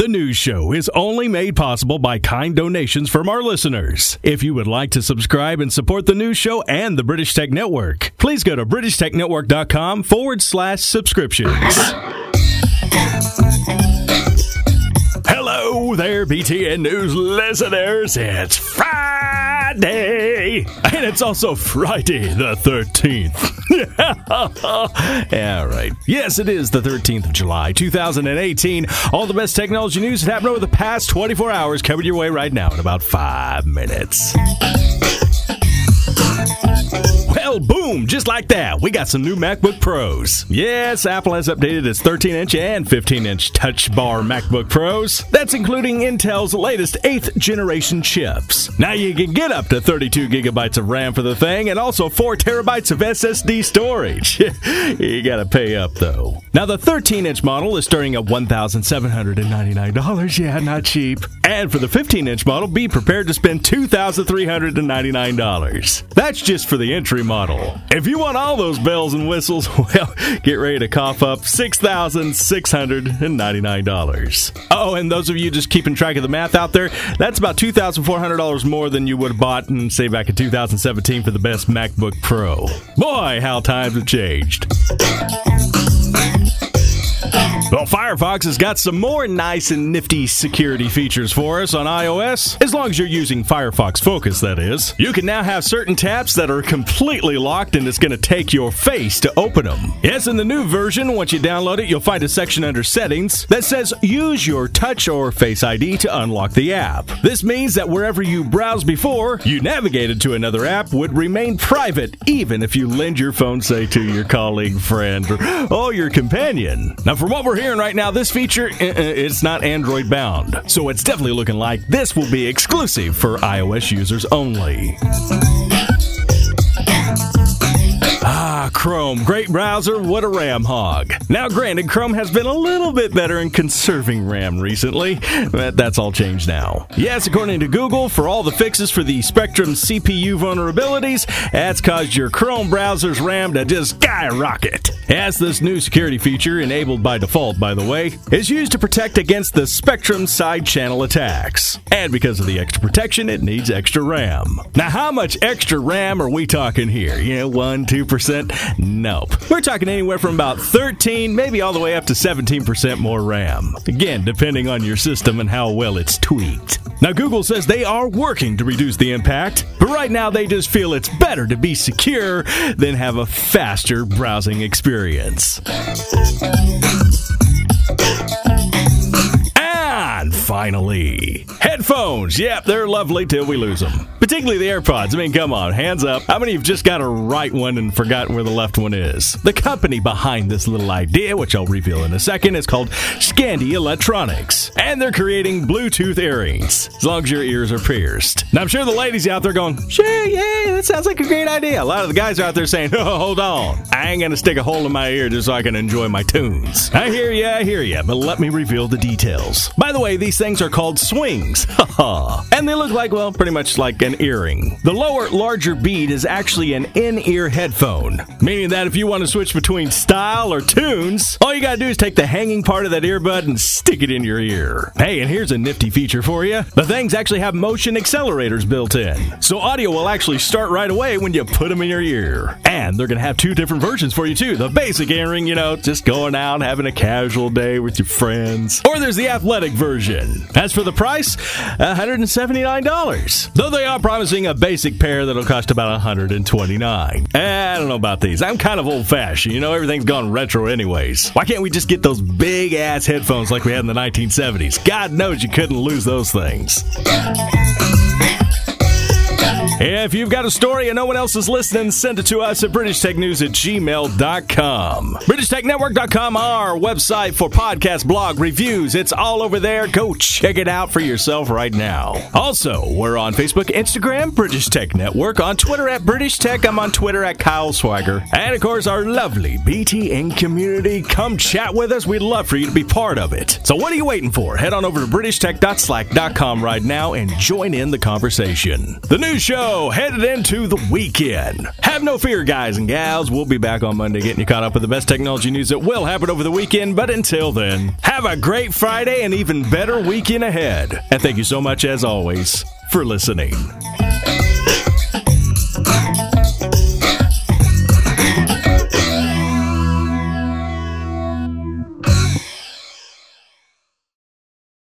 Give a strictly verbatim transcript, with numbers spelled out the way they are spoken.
The news show is only made possible by kind donations from our listeners. If you would like to subscribe and support the news show and the British Tech Network, please go to BritishTechNetwork.com forward slash subscriptions. Hello there, B T N News listeners. It's Friday, and it's also Friday the thirteenth. Yeah, right. Yes, it is the thirteenth of July, two thousand eighteen. All the best technology news that happened over the past twenty-four hours coming your way right now in about five minutes. Well, boom, just like that, we got some new MacBook Pros. Yes, Apple has updated its thirteen inch and fifteen inch Touch Bar MacBook Pros. That's including Intel's latest eighth generation chips. Now you can get up to thirty-two gigabytes of RAM for the thing and also four terabytes of S S D storage. You gotta pay up, though. Now, the thirteen inch model is starting at one thousand seven hundred ninety-nine dollars. Yeah, not cheap. And for the fifteen inch model, be prepared to spend two thousand three hundred ninety-nine dollars. That's just for the entry model. If you want all those bells and whistles, well, get ready to cough up six thousand six hundred ninety-nine dollars. Oh, and those of you just keeping track of the math out there, that's about two thousand four hundred dollars more than you would have bought in, say, back in two thousand seventeen for the best MacBook Pro. Boy, how times have changed. Well, Firefox has got some more nice and nifty security features for us on iOS, as long as you're using Firefox Focus, that is. You can now have certain tabs that are completely locked, and it's going to take your face to open them. Yes, in the new version, once you download it, you'll find a section under Settings that says Use your Touch or Face I D to unlock the app. This means that wherever you browsed before, you navigated to another app would remain private, even if you lend your phone, say, to your colleague, friend, or oh, your companion. Now, from what we're hearing right now, this feature, uh, it's not Android bound. So it's definitely looking like this will be exclusive for iOS users only. Ah, Chrome. Great browser. What a RAM hog. Now, granted, Chrome has been a little bit better in conserving RAM recently, but that's all changed now. Yes, according to Google, for all the fixes for the Spectrum C P U vulnerabilities, that's caused your Chrome browser's RAM to just skyrocket. As this new security feature, enabled by default, by the way, is used to protect against the Spectrum side channel attacks. And because of the extra protection, it needs extra RAM. Now, how much extra RAM are we talking here? You know, one, two percent? Nope. We're talking anywhere from about thirteen, maybe all the way up to seventeen percent more RAM. Again, depending on your system and how well it's tweaked. Now, Google says they are working to reduce the impact, but right now they just feel it's better to be secure than have a faster browsing experience. And finally, headphones. Yep, they're lovely till we lose them. Particularly the AirPods. I mean, come on, hands up. How many have just got a right one and forgotten where the left one is? The company behind this little idea, which I'll reveal in a second, is called Scandi Electronics. And they're creating Bluetooth earrings, as long as your ears are pierced. Now, I'm sure the ladies out there going, sure, yeah, that sounds like a great idea. A lot of the guys are out there saying, oh, hold on. I ain't gonna stick a hole in my ear just so I can enjoy my tunes. I hear ya, I hear ya, but let me reveal the details. By the way, these things are called swings. And they look like, well, pretty much like an earring. The lower, larger bead is actually an in-ear headphone, meaning that if you want to switch between style or tunes, all you gotta do is take the hanging part of that earbud and stick it in your ear. Hey, and here's a nifty feature for you. The things actually have motion accelerators built in, so audio will actually start right away when you put them in your ear. And they're gonna have two different versions for you too. The basic earring, you know, just going out having a casual day with your friends. Or there's the athletic version. As for the price, one hundred seventy-nine dollars. Though they are promising a basic pair that'll cost about one hundred twenty-nine dollars. Eh, I don't know about these. I'm kind of old-fashioned. You know, everything's gone retro anyways. Why can't we just get those big-ass headphones like we had in the nineteen seventies? God knows you couldn't lose those things. If you've got a story and no one else is listening, send it to us at british tech news at gmail dot com. british tech network dot com, our website for podcast, blog, reviews. It's all over there. Go check it out for yourself right now. Also, we're on Facebook, Instagram, British Tech Network, on Twitter at British Tech. I'm on Twitter at Kyle Swagger. And, of course, our lovely B T N community. Come chat with us. We'd love for you to be part of it. So what are you waiting for? Head on over to british tech dot slack dot com right now and join in the conversation. The news show go, headed into the weekend. Have no fear, guys and gals. We'll be back on Monday getting you caught up with the best technology news that will happen over the weekend. But until then, have a great Friday and even better weekend ahead. And thank you so much, as always, for listening.